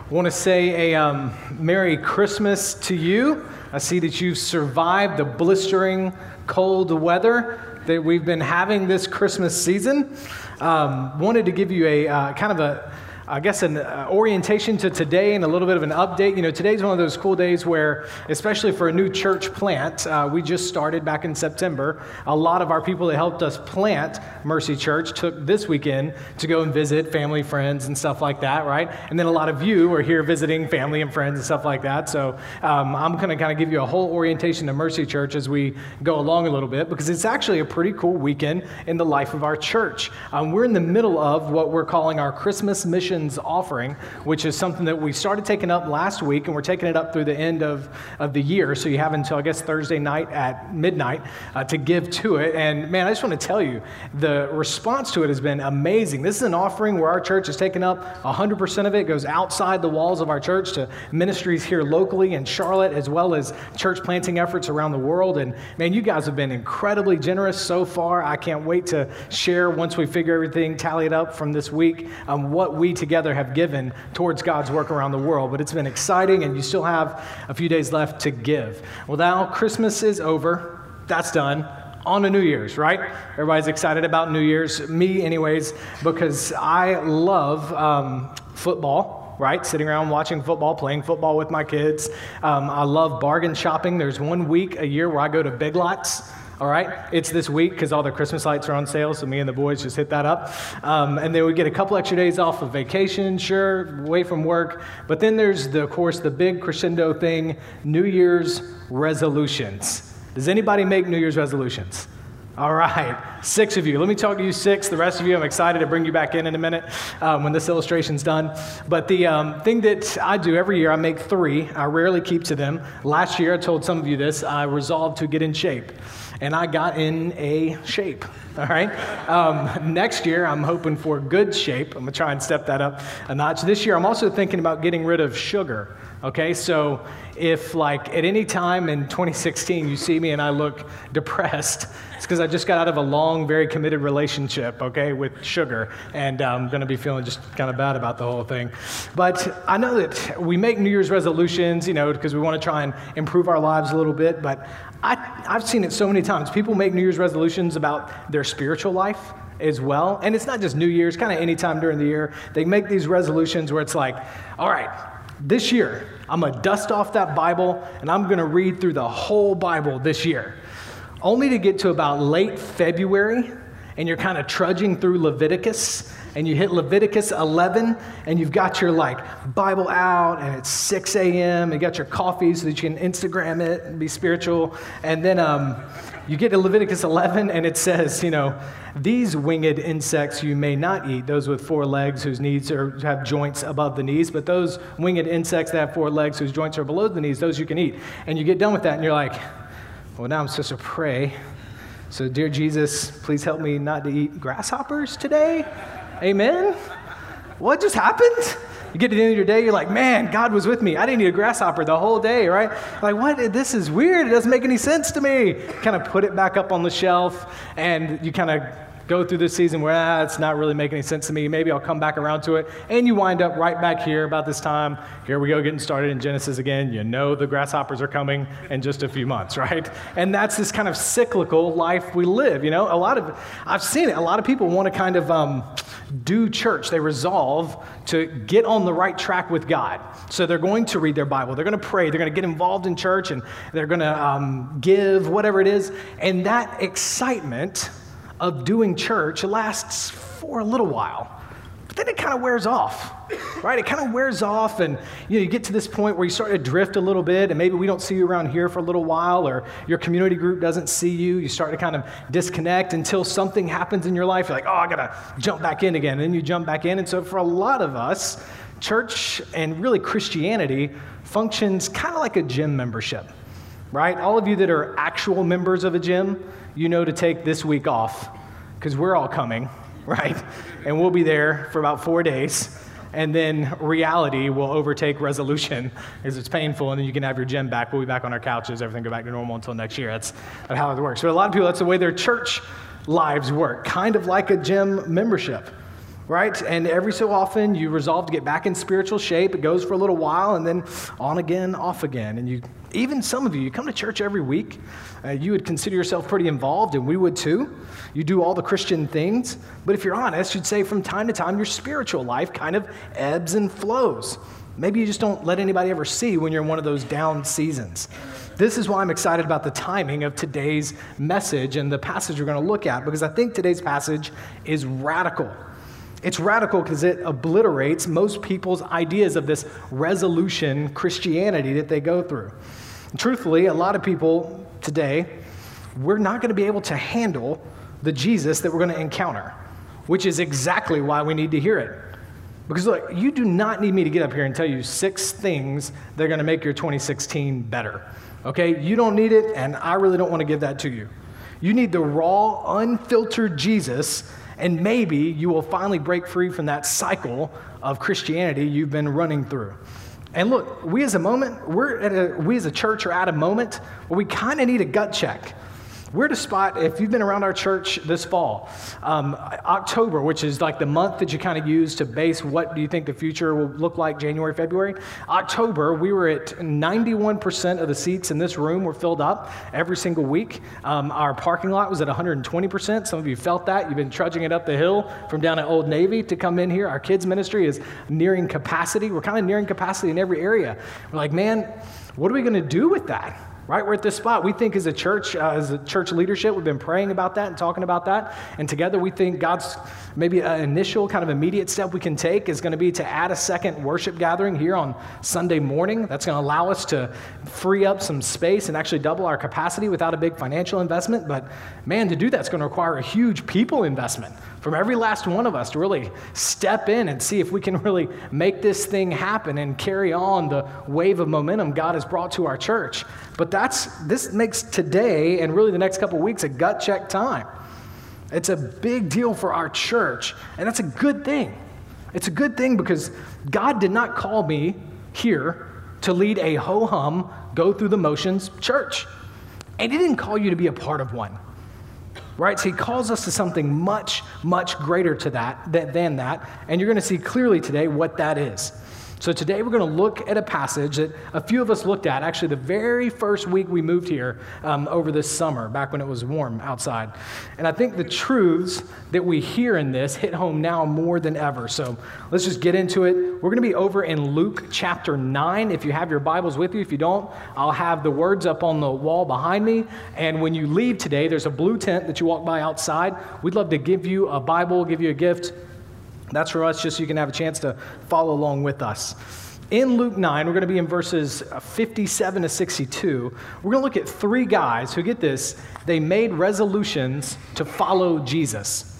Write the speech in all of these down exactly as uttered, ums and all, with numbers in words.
I want to say a um, Merry Christmas to you. I see that you've survived the blistering cold weather that we've been having this Christmas season. Um, wanted to give you a uh, kind of a I guess an uh, orientation to today and a little bit of an update. You know, today's one of those cool days where, especially for a new church plant, uh, we just started back in September. A lot of our people that helped us plant Mercy Church took this weekend to go and visit family, friends, and stuff like that, right? And then a lot of you are here visiting family and friends and stuff like that. So um, I'm going to kind of give you a whole orientation to Mercy Church as we go along a little bit, because it's actually a pretty cool weekend in the life of our church. Um, we're in the middle of what we're calling our Christmas mission offering, which is something that we started taking up last week, and we're taking it up through the end of, of the year. So you have until, I guess, Thursday night at midnight uh, to give to it. And man, I just want to tell you, the response to it has been amazing. This is an offering where our church has taken up one hundred percent of it. It goes outside the walls of our church to ministries here locally in Charlotte, as well as church planting efforts around the world. And man, you guys have been incredibly generous so far. I can't wait to share, once we figure everything tallied up from this week, um, what we together have given towards God's work around the world. But it's been exciting, and you still have a few days left to give. Well, now Christmas is over. That's done. On to New Year's, right? Everybody's excited about New Year's. Me, anyways, because I love um, football. Right? Sitting around watching football, playing football with my kids. Um, I love bargain shopping. There's one week a year where I go to Big Lots. All right? It's this week because all the Christmas lights are on sale, so me and the boys just hit that up. Um, and then we get a couple extra days off of vacation, sure, away from work. But then there's, the, of course, the big crescendo thing, New Year's resolutions. Does anybody make New Year's resolutions? All right, six of you. Let me talk to you six. The rest of you, I'm excited to bring you back in in a minute um, when this illustration's done. But the um, thing that I do every year, I make three. I rarely keep to them. Last year, I told some of you this, I resolved to get in shape. And I got in a shape, all right? Um, next year, I'm hoping for good shape. I'm going to try and step that up a notch. This year, I'm also thinking about getting rid of sugar, okay? So if, like, at any time in twenty sixteen you see me and I look depressed, it's because I just got out of a long, very committed relationship, okay, with sugar, and I'm going to be feeling just kind of bad about the whole thing. But I know that we make New Year's resolutions, you know, because we want to try and improve our lives a little bit, but I, I've seen it so many times. People make New Year's resolutions about their spiritual life as well, and it's not just New Year's, kind of any time during the year. They make these resolutions where it's like, all right, this year, I'm going to dust off that Bible, and I'm going to read through the whole Bible this year. Only to get to about late February, and you're kind of trudging through Leviticus, and you hit Leviticus eleven, and you've got your like Bible out, and it's six a.m., you got your coffee so that you can Instagram it and be spiritual, and then um, you get to Leviticus eleven, and it says, you know, these winged insects you may not eat, those with four legs whose knees are, have joints above the knees, but those winged insects that have four legs whose joints are below the knees, those you can eat. And you get done with that, and you're like, well, now I'm supposed to pray. So, dear Jesus, please help me not to eat grasshoppers today. Amen? What just happened? You get to the end of your day, you're like, man, God was with me. I didn't eat a grasshopper the whole day, right? Like, what? This is weird. It doesn't make any sense to me. Kind of put it back up on the shelf, and you kind of go through this season where, ah, it's not really making any sense to me. Maybe I'll come back around to it. And you wind up right back here about this time. Here we go, getting started in Genesis again. You know the grasshoppers are coming in just a few months, right? And that's this kind of cyclical life we live, you know? A lot of, I've seen it. A lot of people want to kind of um, do church. They resolve to get on the right track with God. So they're going to read their Bible. They're going to pray. They're going to get involved in church, and they're going to um, give, whatever it is. And that excitement of doing church lasts for a little while, but then it kind of wears off, right? It kind of wears off, and you know, you get to this point where you start to drift a little bit, and maybe we don't see you around here for a little while, or your community group doesn't see you. You start to kind of disconnect until something happens in your life. You're like, oh, I gotta jump back in again, and then you jump back in. And so for a lot of us, church and really Christianity functions kind of like a gym membership, right? All of you that are actual members of a gym, you know to take this week off because we're all coming, right? And we'll be there for about four days. And then reality will overtake resolution because it's painful, and then you can have your gym back. We'll be back on our couches. Everything go back to normal until next year. That's how it works. But a lot of people, that's the way their church lives work, kind of like a gym membership. right? And every so often you resolve to get back in spiritual shape. It goes for a little while and then on again, off again. And you, even some of you, you come to church every week. Uh, you would consider yourself pretty involved, and we would too. You do all the Christian things. But if you're honest, you'd say from time to time your spiritual life kind of ebbs and flows. Maybe you just don't let anybody ever see when you're in one of those down seasons. This is why I'm excited about the timing of today's message and the passage we're going to look at, because I think today's passage is radical. It's radical because it obliterates most people's ideas of this resolution Christianity that they go through. And truthfully, a lot of people today, we're not going to be able to handle the Jesus that we're going to encounter, which is exactly why we need to hear it. Because look, you do not need me to get up here and tell you six things that are going to make your twenty sixteen better. Okay? You don't need it, and I really don't want to give that to you. You need the raw, unfiltered Jesus, and maybe you will finally break free from that cycle of Christianity you've been running through. And look, we as a moment, we're at a, we as a church are at a moment where we kind of need a gut check. We're at a spot, if you've been around our church this fall, um, October, which is like the month that you kind of use to base what do you think the future will look like, January, February. October, we were at ninety-one percent of the seats in this room were filled up every single week. Um, our parking lot was at one hundred twenty percent. Some of you felt that. You've been trudging it up the hill from down at Old Navy to come in here. Our kids ministry is nearing capacity. We're kind of nearing capacity in every area. We're like, man, what are we going to do with that? Right, we're at this spot. We think as a church, uh, as a church leadership, we've been praying about that and talking about that. And together we think God's maybe an initial kind of immediate step we can take is going to be to add a second worship gathering here on Sunday morning. That's going to allow us to free up some space and actually double our capacity without a big financial investment. But man, to do that's going to require a huge people investment from every last one of us to really step in and see if we can really make this thing happen and carry on the wave of momentum God has brought to our church. But that's this makes today and really the next couple of weeks a gut check time. It's a big deal for our church, and that's a good thing. It's a good thing because God did not call me here to lead a ho-hum, go through the motions church. And he didn't call you to be a part of one. Right? So he calls us to something much, much greater to that, than that, and you're going to see clearly today what that is. So today we're going to look at a passage that a few of us looked at, actually the very first week we moved here um, over this summer, back when it was warm outside. And I think the truths that we hear in this hit home now more than ever. So let's just get into it. We're going to be over in Luke chapter nine. If you have your Bibles with you, if you don't, I'll have the words up on the wall behind me. And when you leave today, there's a blue tent that you walk by outside. We'd love to give you a Bible, give you a gift. That's for us, just so you can have a chance to follow along with us. In Luke nine, we're going to be in verses fifty-seven to sixty-two. We're going to look at three guys who, get this, they made resolutions to follow Jesus.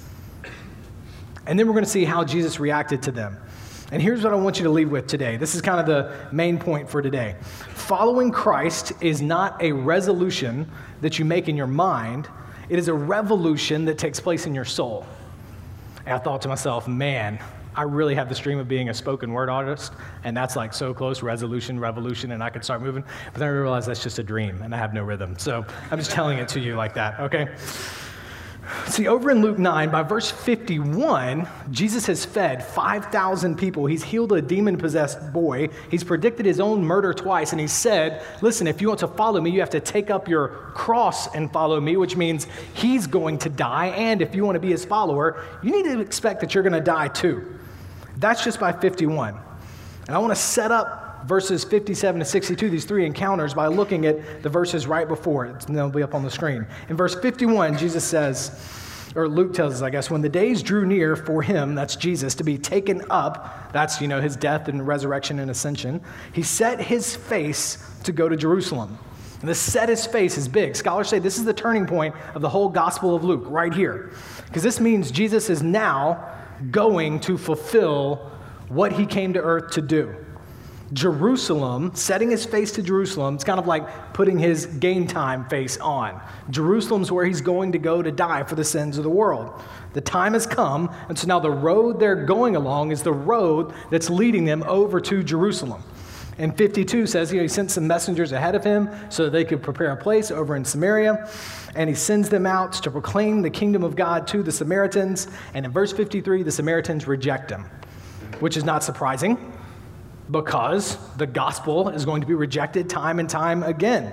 And then we're going to see how Jesus reacted to them. And here's what I want you to leave with today. This is kind of the main point for today. Following Christ is not a resolution that you make in your mind. It is a revolution that takes place in your soul. And I thought to myself, man, I really have this dream of being a spoken word artist, and that's like so close, resolution, revolution, and I could start moving. But then I realized that's just a dream, and I have no rhythm. So I'm just telling it to you like that, okay? See, over in Luke nine, by verse fifty-one, Jesus has fed five thousand people. He's healed a demon-possessed boy. He's predicted his own murder twice, and he said, listen, if you want to follow me, you have to take up your cross and follow me, which means he's going to die, and if you want to be his follower, you need to expect that you're going to die too. That's just by fifty-one. And I want to set up verses fifty-seven to sixty-two, these three encounters, by looking at the verses right before it. And they'll be up on the screen. In verse fifty-one, Jesus says, or Luke tells us, I guess, when the days drew near for him, that's Jesus, to be taken up, that's, you know, his death and resurrection and ascension, he set his face to go to Jerusalem. And this set his face is big. Scholars say this is the turning point of the whole Gospel of Luke, right here. Because this means Jesus is now going to fulfill what he came to earth to do. Jerusalem, setting his face to Jerusalem, it's kind of like putting his game time face on. Jerusalem's where he's going to go to die for the sins of the world. The time has come, and so now the road they're going along is the road that's leading them over to Jerusalem. And fifty-two says, you know, he sent some messengers ahead of him so that they could prepare a place over in Samaria. And he sends them out to proclaim the kingdom of God to the Samaritans. And in verse fifty-three, the Samaritans reject him, which is not surprising because the gospel is going to be rejected time and time again.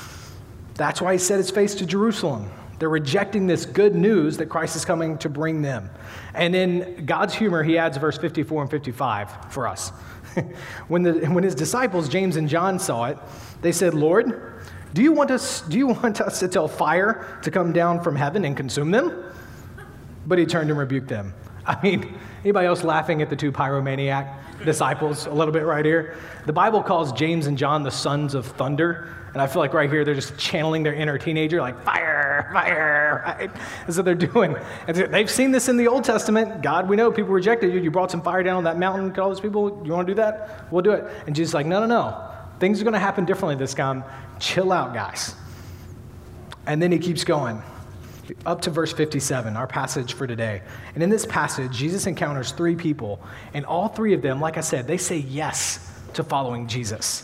That's why he set his face to Jerusalem. They're rejecting this good news that Christ is coming to bring them. And in God's humor, he adds verse fifty-four and fifty-five for us. When, the, when his disciples, James and John, saw it, they said, Lord, do you want us, do you want us to tell fire to come down from heaven and consume them? But he turned and rebuked them. I mean, anybody else laughing at the two pyromaniac disciples a little bit right here? The Bible calls James and John the sons of thunder. And I feel like right here, they're just channeling their inner teenager, like fire, fire, right? That's what they're doing. And they've seen this in the Old Testament. God, we know people rejected you. You brought some fire down on that mountain, killed all those people. You want to do that? We'll do it. And Jesus is like, no, no, no. Things are going to happen differently this time. Chill out, guys. And then he keeps going up to verse fifty-seven, our passage for today. And in this passage, Jesus encounters three people. And all three of them, like I said, they say yes to following Jesus.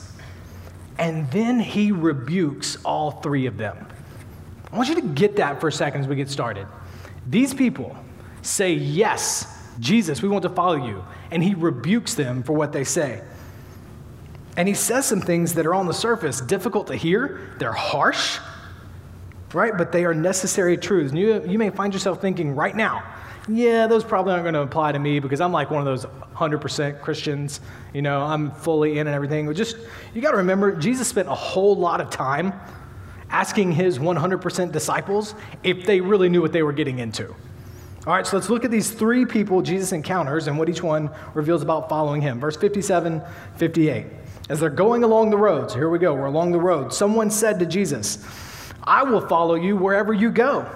And then he rebukes all three of them. I want you to get that for a second as we get started. These people say, yes, Jesus, we want to follow you. And he rebukes them for what they say. And he says some things that are on the surface difficult to hear. They're harsh, right? But they are necessary truths. And you, you may find yourself thinking right now, yeah, those probably aren't going to apply to me because I'm like one of those one hundred percent Christians. You know, I'm fully in and everything. But just, you got to remember, Jesus spent a whole lot of time asking his one hundred percent disciples if they really knew what they were getting into. All right, so let's look at these three people Jesus encounters and what each one reveals about following him. Verse fifty-seven, fifty-eight. As they're going along the road, so here we go, we're along the road. Someone said to Jesus, I will follow you wherever you go.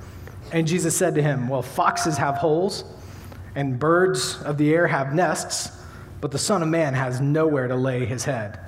And Jesus said to him, well, foxes have holes and birds of the air have nests, but the Son of Man has nowhere to lay his head.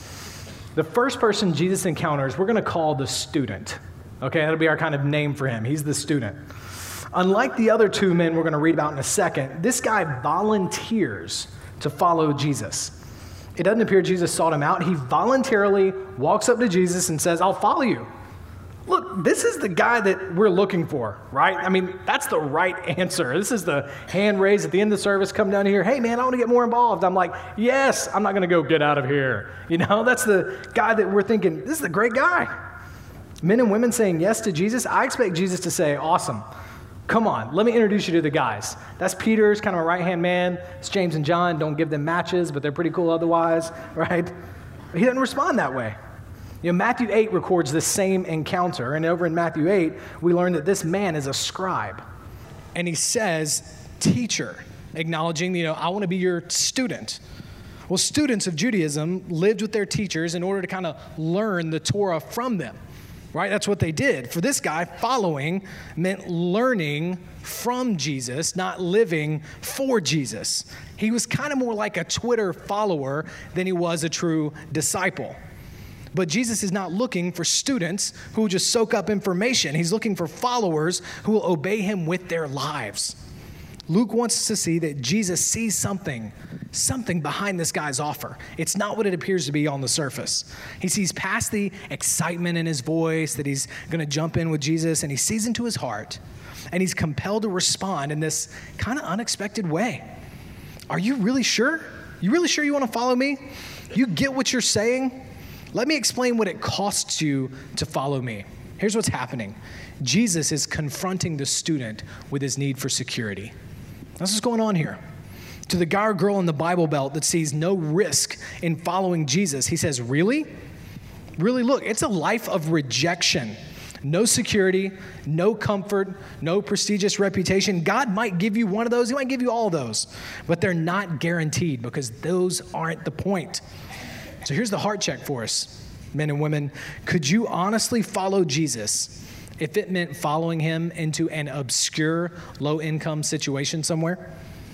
The first person Jesus encounters, we're going to call the student. Okay, that'll be our kind of name for him. He's the student. Unlike the other two men we're going to read about in a second, this guy volunteers to follow Jesus. It doesn't appear Jesus sought him out. He voluntarily walks up to Jesus and says, I'll follow you. Look, this is the guy that we're looking for, right? I mean, that's the right answer. This is the hand raised at the end of the service, come down here, hey man, I want to get more involved. I'm like, yes, I'm not going to go get out of here. You know, that's the guy that we're thinking, this is the great guy. Men and women saying yes to Jesus. I expect Jesus to say, awesome. Come on, let me introduce you to the guys. That's Peter's kind of a right-hand man. It's James and John. Don't give them matches, but they're pretty cool otherwise, right? But he doesn't respond that way. You know, Matthew eight records this same encounter, and over in Matthew eight, we learn that this man is a scribe. And he says, teacher, acknowledging, you know, I want to be your student. Well, students of Judaism lived with their teachers in order to kind of learn the Torah from them, right? That's what they did. For this guy, following meant learning from Jesus, not living for Jesus. He was kind of more like a Twitter follower than he was a true disciple. But Jesus is not looking for students who will just soak up information. He's looking for followers who will obey him with their lives. Luke wants us to see that Jesus sees something, something behind this guy's offer. It's not what it appears to be on the surface. He sees past the excitement in his voice that he's going to jump in with Jesus, and he sees into his heart, and he's compelled to respond in this kind of unexpected way. Are you really sure? You really sure you want to follow me? You get what you're saying? Let me explain what it costs you to follow me. Here's what's happening. Jesus is confronting the student with his need for security. That's what's going on here. To the guy or girl in the Bible Belt that sees no risk in following Jesus, he says, really? Really, look, it's a life of rejection. No security, no comfort, no prestigious reputation. God might give you one of those. He might give you all of those. But they're not guaranteed because those aren't the point. So here's the heart check for us, men and women. Could you honestly follow Jesus if it meant following him into an obscure, low-income situation somewhere?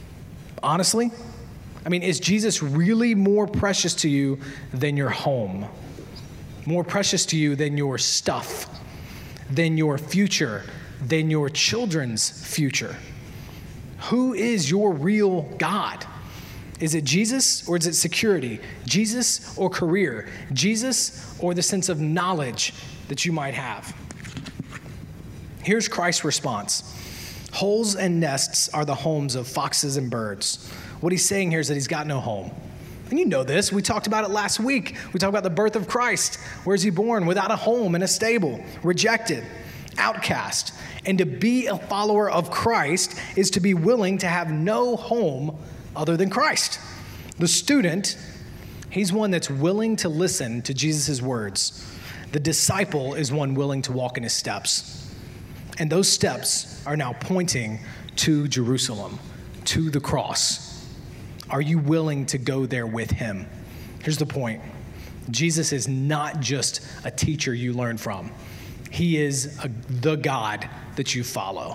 Honestly? I mean, is Jesus really more precious to you than your home? More precious to you than your stuff, than your future, than your children's future? Who is your real God? Is it Jesus or is it security? Jesus or career? Jesus or the sense of knowledge that you might have? Here's Christ's response. Holes and nests are the homes of foxes and birds. What he's saying here is that he's got no home. And you know this. We talked about it last week. We talked about the birth of Christ. Where is he born? Without a home in a stable, rejected, outcast. And to be a follower of Christ is to be willing to have no home other than Christ. The student, he's one that's willing to listen to Jesus' words. The disciple is one willing to walk in his steps. And those steps are now pointing to Jerusalem, to the cross. Are you willing to go there with him? Here's the point. Jesus is not just a teacher you learn from. He is a, the God that you follow.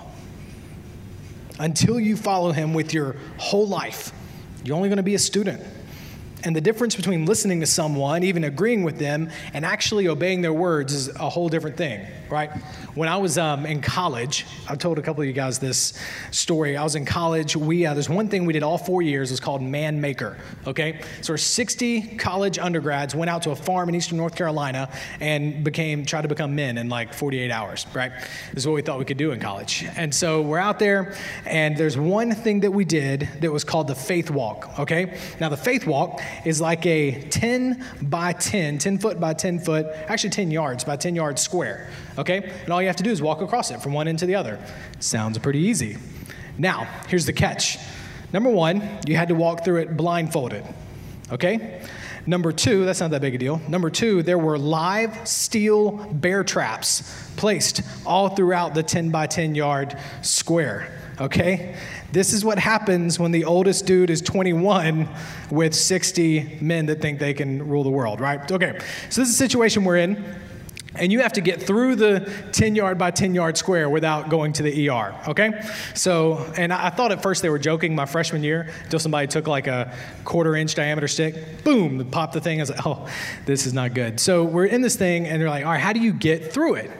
Until you follow him with your whole life, you're only going to be a student. And the difference between listening to someone, even agreeing with them, and actually obeying their words is a whole different thing, right? When I was um, in college, I've told a couple of you guys this story. I was in college. We uh, there's one thing we did all four years. It was called Man Maker, okay? So our sixty college undergrads went out to a farm in eastern North Carolina and became tried to become men in like forty-eight hours, right? This is what we thought we could do in college. And so we're out there, and there's one thing that we did that was called the Faith Walk, okay? Now, the Faith Walk is like a ten by ten, ten foot by ten foot, actually ten yards by ten yard square, okay? And all you have to do is walk across it from one end to the other. Sounds pretty easy. Now, here's the catch. Number one, you had to walk through it blindfolded, okay? Number two, that's not that big a deal. Number two, there were live steel bear traps placed all throughout the ten by ten yard square, okay? This is what happens when the oldest dude is twenty-one with sixty men that think they can rule the world, right? Okay, so this is a situation we're in, and you have to get through the ten yard by ten yard square without going to the E R, okay? So, and I thought at first they were joking my freshman year until somebody took like a quarter inch diameter stick, boom, popped the thing. I was like, oh, this is not good. So we're in this thing, and they're like, all right, how do you get through it?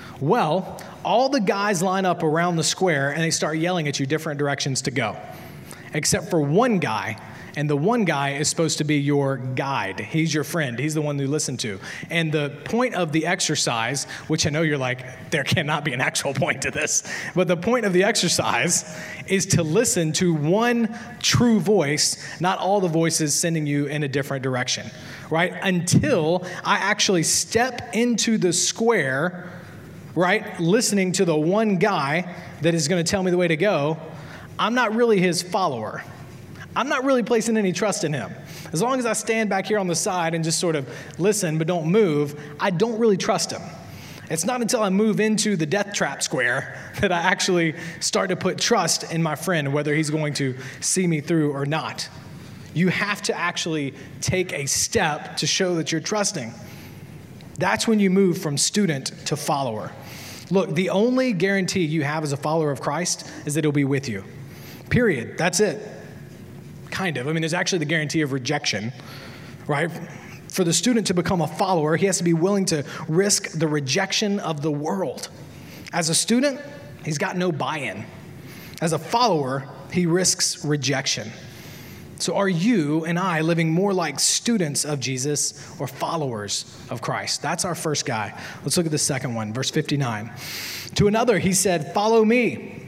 Well, all the guys line up around the square and they start yelling at you different directions to go, except for one guy. And the one guy is supposed to be your guide. He's your friend. He's the one you listen to. And the point of the exercise, which I know you're like, there cannot be an actual point to this, but the point of the exercise is to listen to one true voice, not all the voices sending you in a different direction, right? Until I actually step into the square, right, listening to the one guy that is going to tell me the way to go, I'm not really his follower. I'm not really placing any trust in him. As long as I stand back here on the side and just sort of listen but don't move, I don't really trust him. It's not until I move into the death trap square that I actually start to put trust in my friend, whether he's going to see me through or not. You have to actually take a step to show that you're trusting. That's when you move from student to follower. Look, the only guarantee you have as a follower of Christ is that he'll be with you. Period. That's it. Kind of. I mean, there's actually the guarantee of rejection, right? For the student to become a follower, he has to be willing to risk the rejection of the world. As a student, he's got no buy-in. As a follower, he risks rejection. So are you and I living more like students of Jesus or followers of Christ? That's our first guy. Let's look at the second one, verse fifty-nine. To another, he said, "Follow me."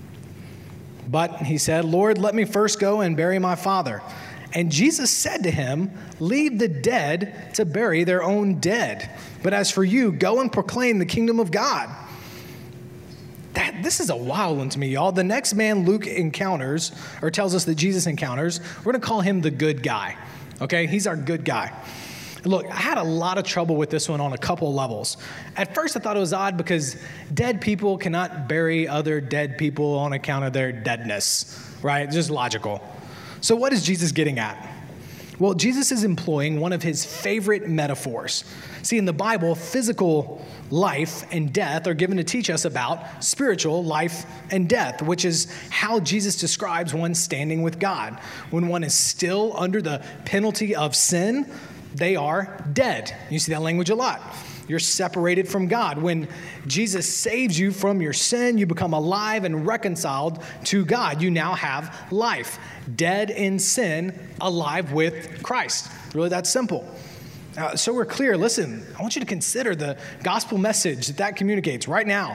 But he said, "Lord, let me first go and bury my father." And Jesus said to him, "Leave the dead to bury their own dead. But as for you, go and proclaim the kingdom of God." That, this is a wild one to me, y'all. The next man Luke encounters, or tells us that Jesus encounters, we're going to call him the good guy, okay? He's our good guy. Look, I had a lot of trouble with this one on a couple levels. At first, I thought it was odd because dead people cannot bury other dead people on account of their deadness, right? It's just logical. So what is Jesus getting at? Well, Jesus is employing one of his favorite metaphors. See, in the Bible, physical life and death are given to teach us about spiritual life and death, which is how Jesus describes one standing with God. When one is still under the penalty of sin, they are dead. You see that language a lot. You're separated from God. When Jesus saves you from your sin, you become alive and reconciled to God. You now have life. Dead in sin, alive with Christ. Really that simple. Uh, so we're clear. Listen, I want you to consider the gospel message that that communicates right now.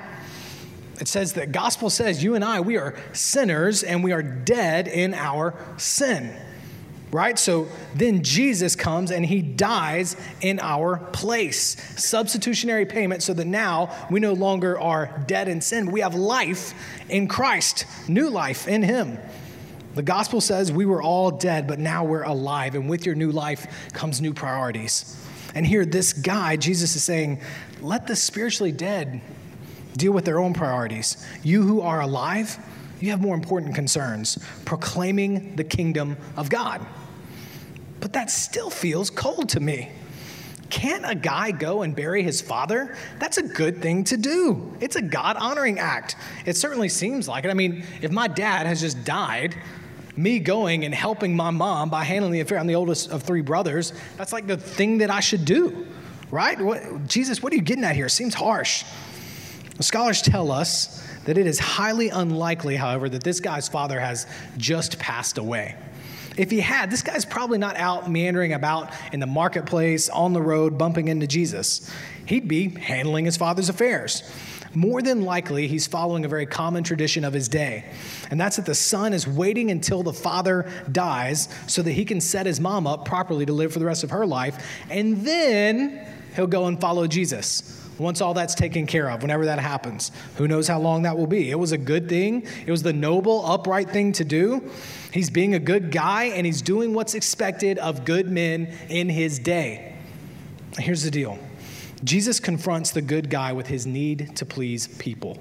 It says that gospel says you and I, we are sinners and we are dead in our sin. Right? So then Jesus comes and he dies in our place. Substitutionary payment so that now we no longer are dead in sin. We have life in Christ, new life in him. The gospel says we were all dead, but now we're alive. And with your new life comes new priorities. And here, this guy, Jesus is saying, let the spiritually dead deal with their own priorities. You who are alive, you have more important concerns, proclaiming the kingdom of God. But that still feels cold to me. Can't a guy go and bury his father? That's a good thing to do. It's a God-honoring act. It certainly seems like it. I mean, if my dad has just died, me going and helping my mom by handling the affair, I'm the oldest of three brothers, that's like the thing that I should do, right? What, Jesus, what are you getting at here? It seems harsh. The scholars tell us that it is highly unlikely, however, that this guy's father has just passed away. If he had, this guy's probably not out meandering about in the marketplace, on the road, bumping into Jesus. He'd be handling his father's affairs. More than likely, he's following a very common tradition of his day. And that's that the son is waiting until the father dies so that he can set his mom up properly to live for the rest of her life. And then he'll go and follow Jesus. Once all that's taken care of, whenever that happens. Who knows how long that will be? It was a good thing. It was the noble, upright thing to do. He's being a good guy, and he's doing what's expected of good men in his day. Here's the deal. Jesus confronts the good guy with his need to please people.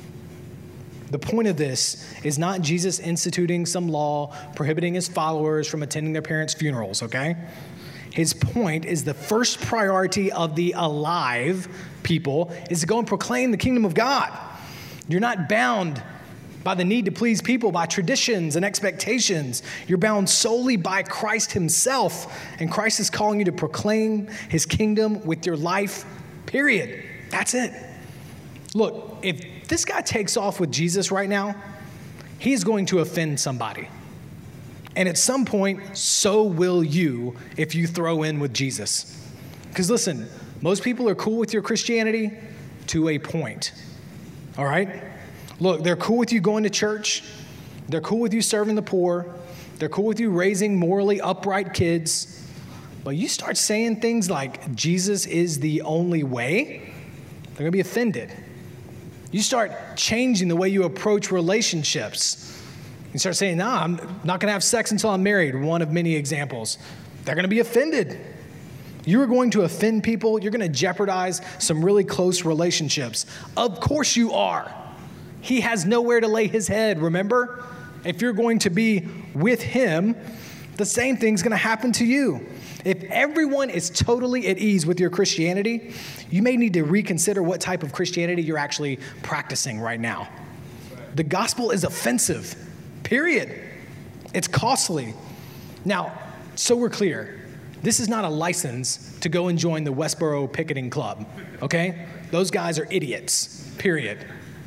The point of this is not Jesus instituting some law prohibiting his followers from attending their parents' funerals, okay? His point is the first priority of the alive people is to go and proclaim the kingdom of God. You're not bound by the need to please people, by traditions and expectations. You're bound solely by Christ himself, and Christ is calling you to proclaim his kingdom with your life, period. That's it. Look, if this guy takes off with Jesus right now, he's going to offend somebody. And at some point, so will you if you throw in with Jesus. Because listen, most people are cool with your Christianity to a point. All right? Look, they're cool with you going to church. They're cool with you serving the poor. They're cool with you raising morally upright kids. But you start saying things like Jesus is the only way, they're going to be offended. You start changing the way you approach relationships. You start saying, no, nah, I'm not going to have sex until I'm married, one of many examples. They're going to be offended. You're going to offend people. You're going to jeopardize some really close relationships. Of course you are. He has nowhere to lay his head, remember? If you're going to be with him, the same thing's going to happen to you. If everyone is totally at ease with your Christianity, you may need to reconsider what type of Christianity you're actually practicing right now. The gospel is offensive. Period. It's costly. Now, so we're clear, this is not a license to go and join the Westboro Picketing Club, okay? Those guys are idiots, period.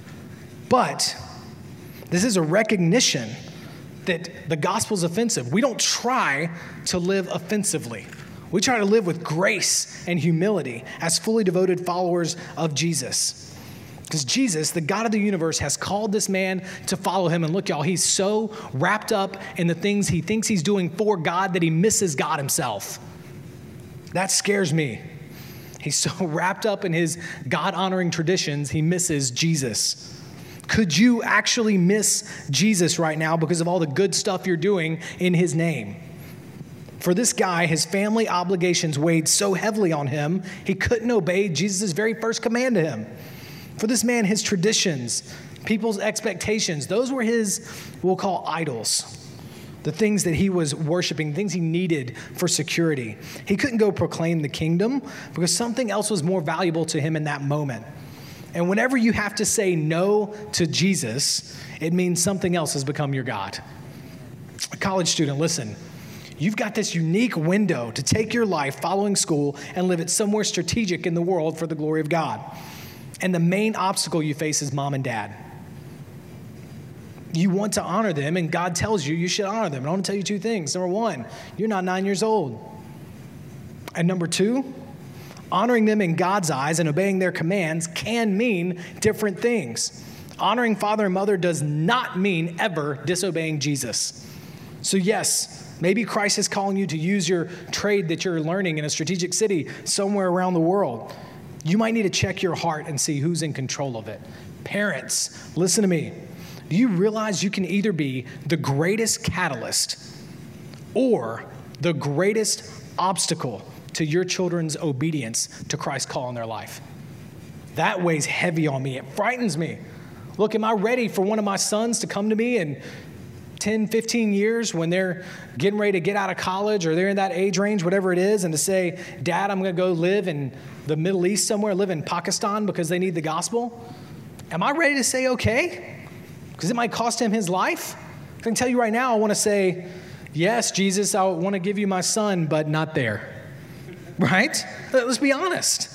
But this is a recognition that the gospel's offensive. We don't try to live offensively. We try to live with grace and humility as fully devoted followers of Jesus. Because Jesus, the God of the universe, has called this man to follow him. And look, y'all, he's so wrapped up in the things he thinks he's doing for God that he misses God himself. That scares me. He's so wrapped up in his God-honoring traditions, he misses Jesus. Could you actually miss Jesus right now because of all the good stuff you're doing in his name? For this guy, his family obligations weighed so heavily on him, he couldn't obey Jesus' very first command to him. For this man, his traditions, people's expectations, those were his, we'll call idols. The things that he was worshiping, things he needed for security. He couldn't go proclaim the kingdom because something else was more valuable to him in that moment. And whenever you have to say no to Jesus, it means something else has become your God. A college student, listen, You've got this unique window to take your life following school and live it somewhere strategic in the world for the glory of God. And the main obstacle you face is mom and dad. You want to honor them, and God tells you you should honor them. And I want to tell you two things. Number one, you're not nine years old. And number two, honoring them in God's eyes and obeying their commands can mean different things. Honoring father and mother does not mean ever disobeying Jesus. So yes, maybe Christ is calling you to use your trade that you're learning in a strategic city somewhere around the world. You might need to check your heart and see who's in control of it. Parents, listen to me. Do you realize you can either be the greatest catalyst or the greatest obstacle to your children's obedience to Christ's call in their life? That weighs heavy on me. It frightens me. Look, am I ready for one of my sons to come to me in ten, fifteen years when they're getting ready to get out of college or they're in that age range, whatever it is, and to say, Dad, I'm going to go live in the Middle East somewhere, live in Pakistan because they need the gospel? Am I ready to say okay? Because it might cost him his life? I can tell you right now, I want to say, yes, Jesus, I want to give you my son, but not there. Right? Let's be honest.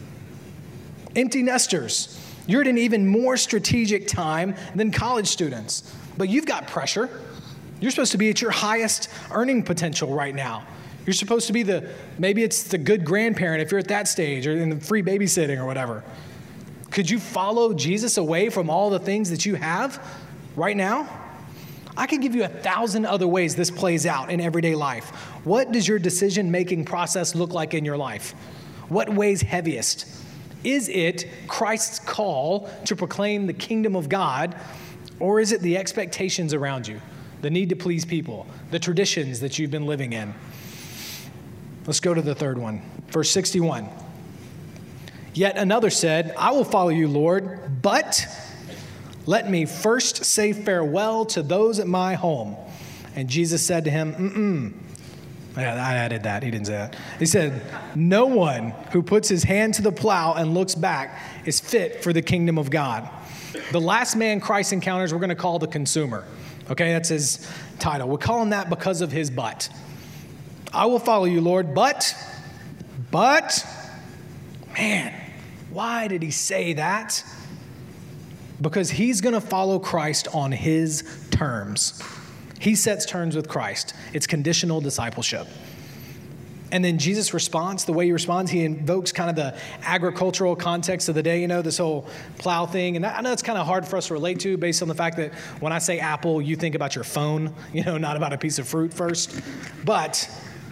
Empty nesters. You're at an even more strategic time than college students. But you've got pressure. You're supposed to be at your highest earning potential right now. You're supposed to be the, maybe it's the good grandparent if you're at that stage, or in the free babysitting or whatever. Could you follow Jesus away from all the things that you have right now? I could give you a thousand other ways this plays out in everyday life. What does your decision-making process look like in your life? What weighs heaviest? Is it Christ's call to proclaim the kingdom of God, or is it the expectations around you, the need to please people, the traditions that you've been living in? Let's go to the third one. Verse sixty-one. Yet another said, I will follow you, Lord, but let me first say farewell to those at my home. And Jesus said to him, mm-mm. Yeah, I added that. He didn't say that. He said, no one who puts his hand to the plow and looks back is fit for the kingdom of God. The last man Christ encounters, we're going to call the consumer. Okay, that's his title. We'll call him that because of his but. I will follow you, Lord, but, but, man, why did he say that? Because he's going to follow Christ on his terms. He sets terms with Christ. It's conditional discipleship. And then Jesus responds, the way he responds, he invokes kind of the agricultural context of the day, you know, this whole plow thing. And I know it's kind of hard for us to relate to based on the fact that when I say apple, you think about your phone, you know, not about a piece of fruit first. But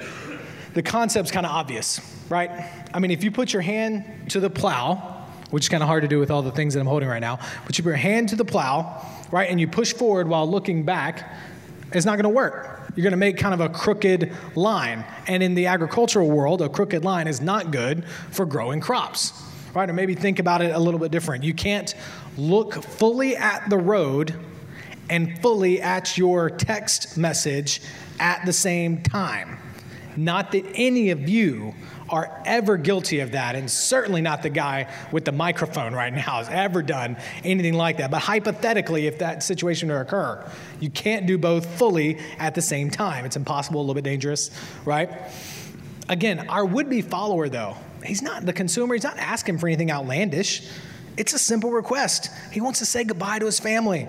the concept's kind of obvious, right? I mean, if you put your hand to the plow, which is kind of hard to do with all the things that I'm holding right now, but you put your hand to the plow, right, and you push forward while looking back, it's not going to work. You're going to make kind of a crooked line. And in the agricultural world, a crooked line is not good for growing crops, right? Or maybe think about it a little bit different. You can't look fully at the road and fully at your text message at the same time. Not that any of you are ever guilty of that, and certainly not the guy with the microphone right now has ever done anything like that. But hypothetically, if that situation were to occur, you can't do both fully at the same time. It's impossible, a little bit dangerous, right? Again, our would-be follower, though, he's not the consumer. He's not asking for anything outlandish. It's a simple request. He wants to say goodbye to his family.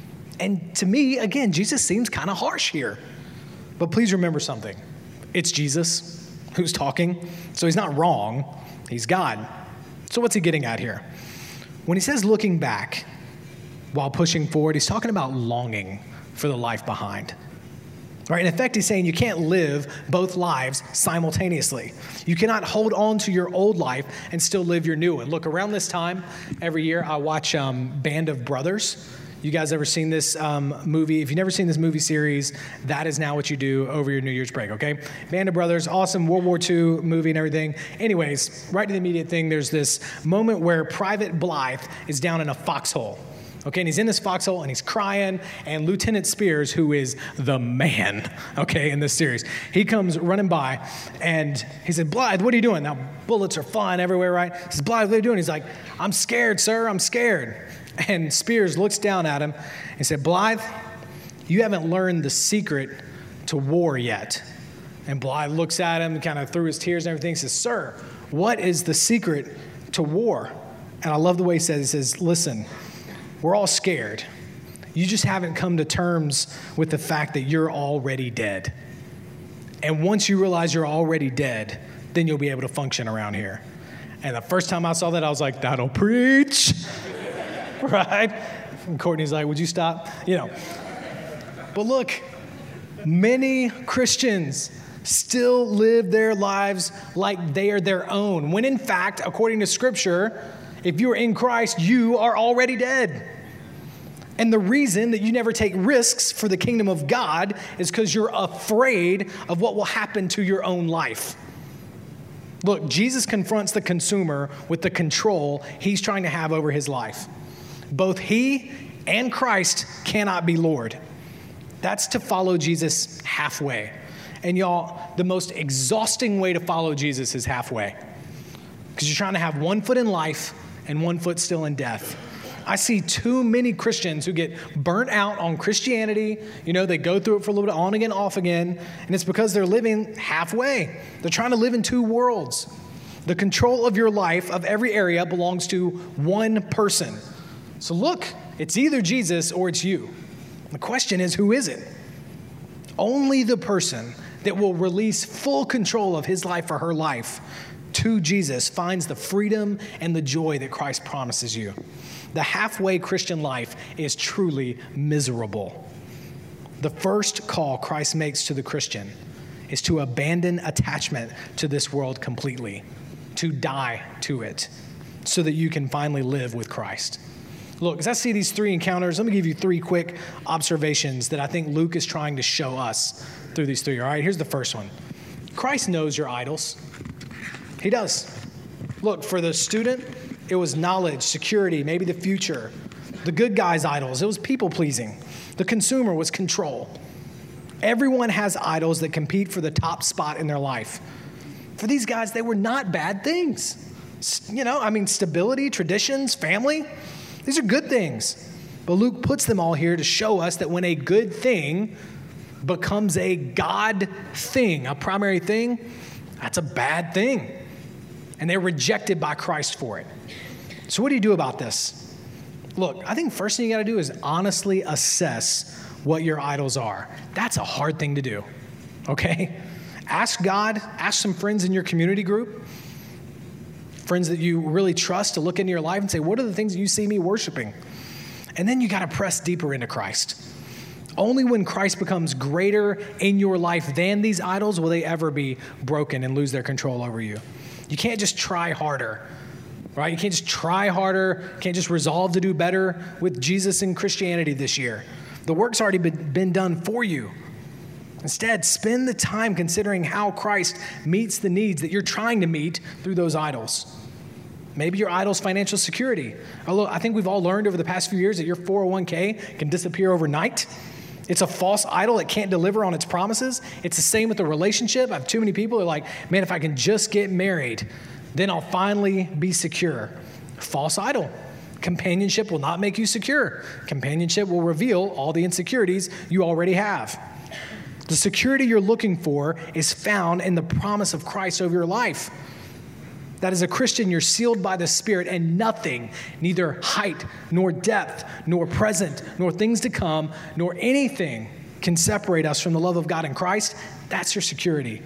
And to me, again, Jesus seems kind of harsh here. But please remember something. It's Jesus who's talking, so he's not wrong. He's God. So what's he getting at here? When he says looking back while pushing forward, he's talking about longing for the life behind. Right? In effect, he's saying you can't live both lives simultaneously. You cannot hold on to your old life and still live your new one. Look, around this time, every year, I watch um, Band of Brothers. You guys ever seen this um, movie? If you've never seen this movie series, that is now what you do over your New Year's break, okay? Band of Brothers, awesome World War Two movie and everything. Anyways, right to the immediate thing, there's this moment where Private Blythe is down in a foxhole. Okay, and he's in this foxhole and he's crying, and Lieutenant Spears, who is the man, okay, in this series, he comes running by and he said, Blythe, what are you doing? Now, bullets are flying everywhere, right? He says, Blythe, what are you doing? He's like, I'm scared, sir, I'm scared. And Spears looks down at him and said, Blythe, you haven't learned the secret to war yet. And Blythe looks at him, kind of through his tears and everything, says, "Sir, what is the secret to war?" And I love the way he says, he says, "Listen, we're all scared. You just haven't come to terms with the fact that you're already dead. And once you realize you're already dead, then you'll be able to function around here." And the first time I saw that, I was like, "That'll preach." Right? And Courtney's like, "Would you stop?" You know. But look, many Christians still live their lives like they are their own, when in fact, according to Scripture, if you are in Christ, you are already dead. And the reason that you never take risks for the kingdom of God is because you're afraid of what will happen to your own life. Look, Jesus confronts the consumer with the control he's trying to have over his life. Both he and Christ cannot be Lord. That's to follow Jesus halfway. And y'all, the most exhausting way to follow Jesus is halfway. Because you're trying to have one foot in life and one foot still in death. I see too many Christians who get burnt out on Christianity. You know, they go through it for a little bit, on again, off again. And it's because they're living halfway. They're trying to live in two worlds. The control of your life, of every area, belongs to one person. So look, it's either Jesus or it's you. The question is, who is it? Only the person that will release full control of his life or her life to Jesus finds the freedom and the joy that Christ promises you. The halfway Christian life is truly miserable. The first call Christ makes to the Christian is to abandon attachment to this world completely, to die to it, so that you can finally live with Christ. Look, as I see these three encounters, let me give you three quick observations that I think Luke is trying to show us through these three. All right, here's the first one. Christ knows your idols. He does. Look, for the student, it was knowledge, security, maybe the future. The good guy's idols, it was people-pleasing. The consumer was control. Everyone has idols that compete for the top spot in their life. For these guys, they were not bad things. You know, I mean, stability, traditions, family. These are good things. But Luke puts them all here to show us that when a good thing becomes a God thing, a primary thing, that's a bad thing. And they're rejected by Christ for it. So what do you do about this? Look, I think first thing you got to do is honestly assess what your idols are. That's a hard thing to do, okay? Ask God, ask some friends in your community group, friends that you really trust, to look into your life and say, what are the things that you see me worshiping? And then you got to press deeper into Christ. Only when Christ becomes greater in your life than these idols will they ever be broken and lose their control over you. You can't just try harder, right? You can't just try harder. You can't just resolve to do better with Jesus and Christianity this year. The work's already been, been done for you. Instead, spend the time considering how Christ meets the needs that you're trying to meet through those idols. Maybe your idol's financial security. Although I think we've all learned over the past few years that your four oh one k can disappear overnight. It's a false idol. It can't deliver on its promises. It's the same with the relationship. I have too many people who are like, man, if I can just get married, then I'll finally be secure. False idol. Companionship will not make you secure. Companionship will reveal all the insecurities you already have. The security you're looking for is found in the promise of Christ over your life. That as a Christian, you're sealed by the Spirit, and nothing, neither height, nor depth, nor present, nor things to come, nor anything can separate us from the love of God in Christ. That's your security.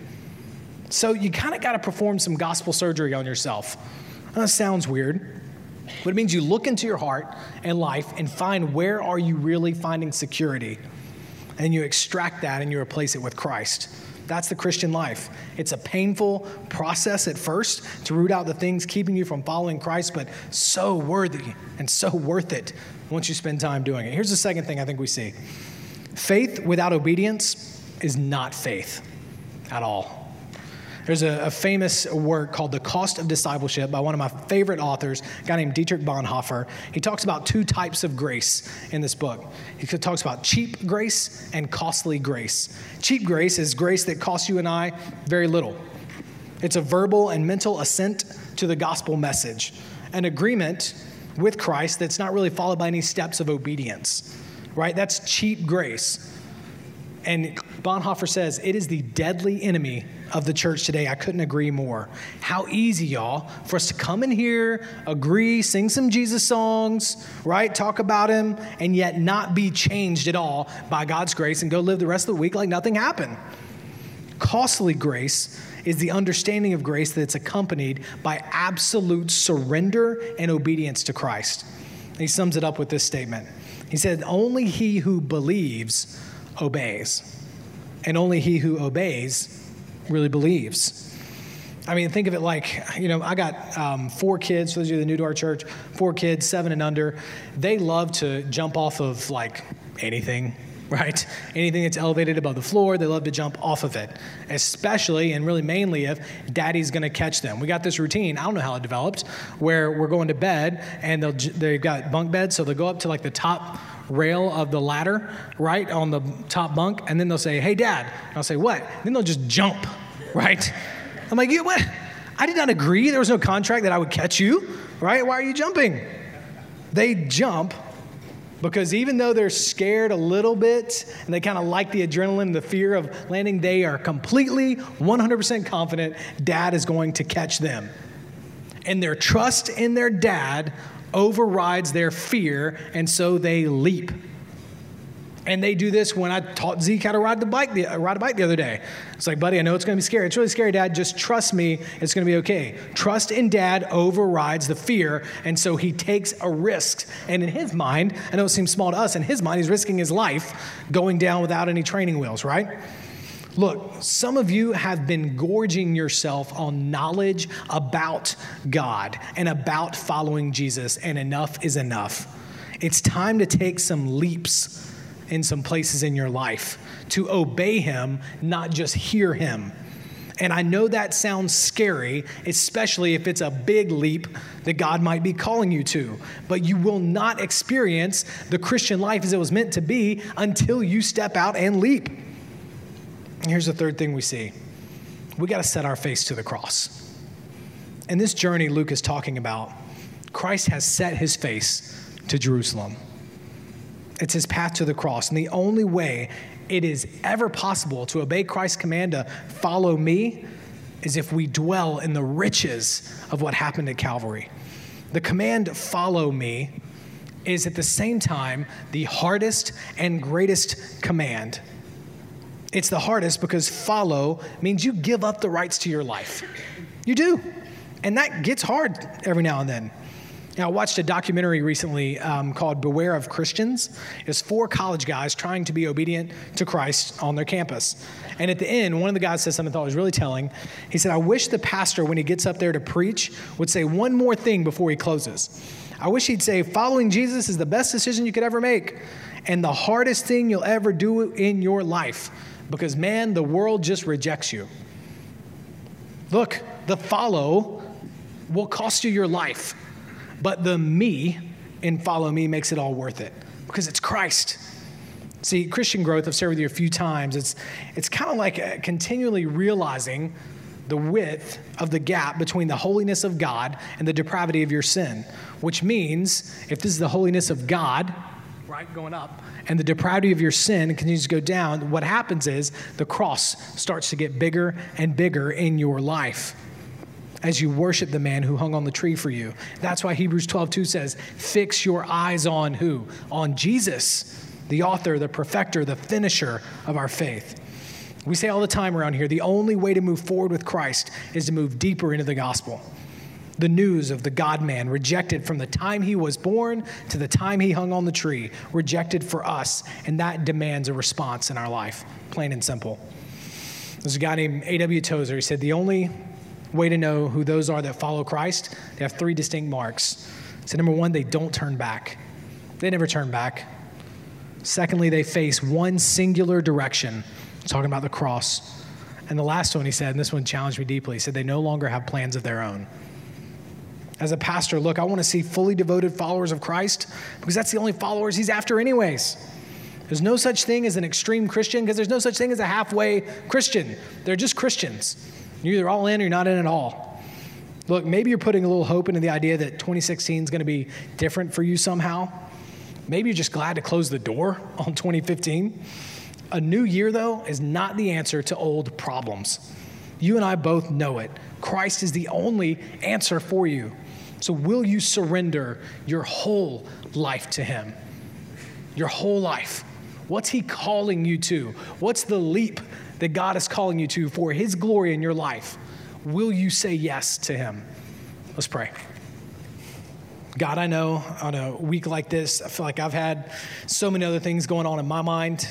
So you kind of got to perform some gospel surgery on yourself. That sounds weird, but it means you look into your heart and life and find where are you really finding security. And you extract that and you replace it with Christ. That's the Christian life. It's a painful process at first to root out the things keeping you from following Christ, but so worthy and so worth it once you spend time doing it. Here's the second thing I think we see. Faith without obedience is not faith at all. There's a, a famous work called The Cost of Discipleship by one of my favorite authors, a guy named Dietrich Bonhoeffer. He talks about two types of grace in this book. He talks about cheap grace and costly grace. Cheap grace is grace that costs you and I very little. It's a verbal and mental assent to the gospel message, an agreement with Christ that's not really followed by any steps of obedience, right? That's cheap grace. And Bonhoeffer says, it is the deadly enemy of the church today. I couldn't agree more. How easy, y'all, for us to come in here, agree, sing some Jesus songs, right? Talk about him, and yet not be changed at all by God's grace and go live the rest of the week like nothing happened. Costly grace is the understanding of grace that's accompanied by absolute surrender and obedience to Christ. And he sums it up with this statement. He said, only he who believes obeys, and only he who obeys really believes. I mean, think of it like, you know, I got um, four kids, for those of you that are new to our church, four kids, seven and under. They love to jump off of like anything, right? Anything that's elevated above the floor, they love to jump off of it, especially and really mainly if daddy's going to catch them. We got this routine, I don't know how it developed, where we're going to bed and they'll, they've got bunk beds, so they'll go up to like the top rail of the ladder, right, on the top bunk, and then they'll say, hey, Dad. And I'll say, what? And then they'll just jump, right? I'm like, you what? I did not agree. There was no contract that I would catch you, right? Why are you jumping? They jump because even though they're scared a little bit and they kind of like the adrenaline, the fear of landing, they are completely one hundred percent confident Dad is going to catch them. And their trust in their dad overrides their fear, and so they leap. And they do this when I taught Zeke how to ride the bike, the, uh, ride a bike the other day. It's like, buddy, I know it's going to be scary. It's really scary, Dad. Just trust me. It's going to be okay. Trust in Dad overrides the fear, and so he takes a risk. And in his mind, I know it seems small to us, in his mind, he's risking his life going down without any training wheels, right? Look, some of you have been gorging yourself on knowledge about God and about following Jesus, and enough is enough. It's time to take some leaps in some places in your life to obey him, not just hear him. And I know that sounds scary, especially if it's a big leap that God might be calling you to. But you will not experience the Christian life as it was meant to be until you step out and leap. Here's the third thing we see. We got to set our face to the cross. In this journey Luke is talking about, Christ has set his face to Jerusalem. It's his path to the cross. And the only way it is ever possible to obey Christ's command to follow me is if we dwell in the riches of what happened at Calvary. The command, follow me, is at the same time the hardest and greatest command. It's the hardest because follow means you give up the rights to your life. You do. And that gets hard every now and then. Now, I watched a documentary recently um, called Beware of Christians. It's four college guys trying to be obedient to Christ on their campus. And at the end, one of the guys said something I thought was really telling. He said, I wish the pastor, when he gets up there to preach, would say one more thing before he closes. I wish he'd say, following Jesus is the best decision you could ever make and the hardest thing you'll ever do in your life. Because, man, the world just rejects you. Look, the follow will cost you your life. But the me in follow me makes it all worth it. Because it's Christ. See, Christian growth, I've shared with you a few times, it's, it's kind of like continually realizing the width of the gap between the holiness of God and the depravity of your sin. Which means, if this is the holiness of God, right, going up, and the depravity of your sin continues to go down, what happens is the cross starts to get bigger and bigger in your life as you worship the man who hung on the tree for you. That's why Hebrews twelve two says, fix your eyes on who? On Jesus, the author, the perfecter, the finisher of our faith. We say all the time around here, the only way to move forward with Christ is to move deeper into the gospel. The news of the God-man, rejected from the time he was born to the time he hung on the tree, rejected for us, and that demands a response in our life, plain and simple. There's a guy named A W Tozer. He said, the only way to know who those are that follow Christ, they have three distinct marks. So number one, they don't turn back. They never turn back. Secondly, they face one singular direction, talking about the cross. And the last one he said, and this one challenged me deeply, he said they no longer have plans of their own. As a pastor, look, I want to see fully devoted followers of Christ because that's the only followers he's after anyways. There's no such thing as an extreme Christian because there's no such thing as a halfway Christian. They're just Christians. You're either all in or you're not in at all. Look, maybe you're putting a little hope into the idea that twenty sixteen is going to be different for you somehow. Maybe you're just glad to close the door on twenty fifteen. A new year, though, is not the answer to old problems. You and I both know it. Christ is the only answer for you. So will you surrender your whole life to him? Your whole life. What's he calling you to? What's the leap that God is calling you to for his glory in your life? Will you say yes to him? Let's pray. God, I know on a week like this, I feel like I've had so many other things going on in my mind.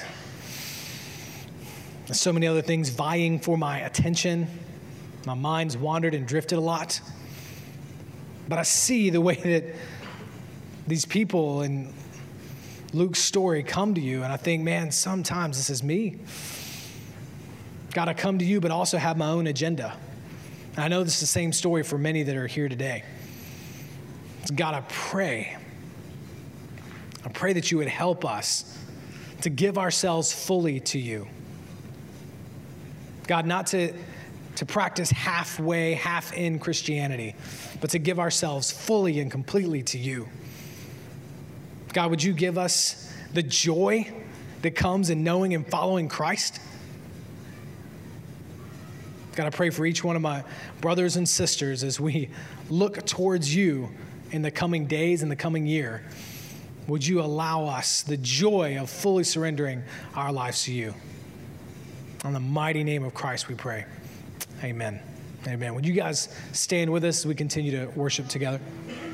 So many other things vying for my attention. My mind's wandered and drifted a lot. But I see the way that these people in Luke's story come to you, and I think, man, sometimes this is me. God, I come to you, but also have my own agenda. And I know this is the same story for many that are here today. So God, I pray, I pray that you would help us to give ourselves fully to you. God, not to, to practice halfway, half in Christianity, but to give ourselves fully and completely to you. God, would you give us the joy that comes in knowing and following Christ? God, I pray for each one of my brothers and sisters as we look towards you in the coming days and the coming year. Would you allow us the joy of fully surrendering our lives to you? In the mighty name of Christ we pray. Amen. Amen. Would you guys stand with us as we continue to worship together?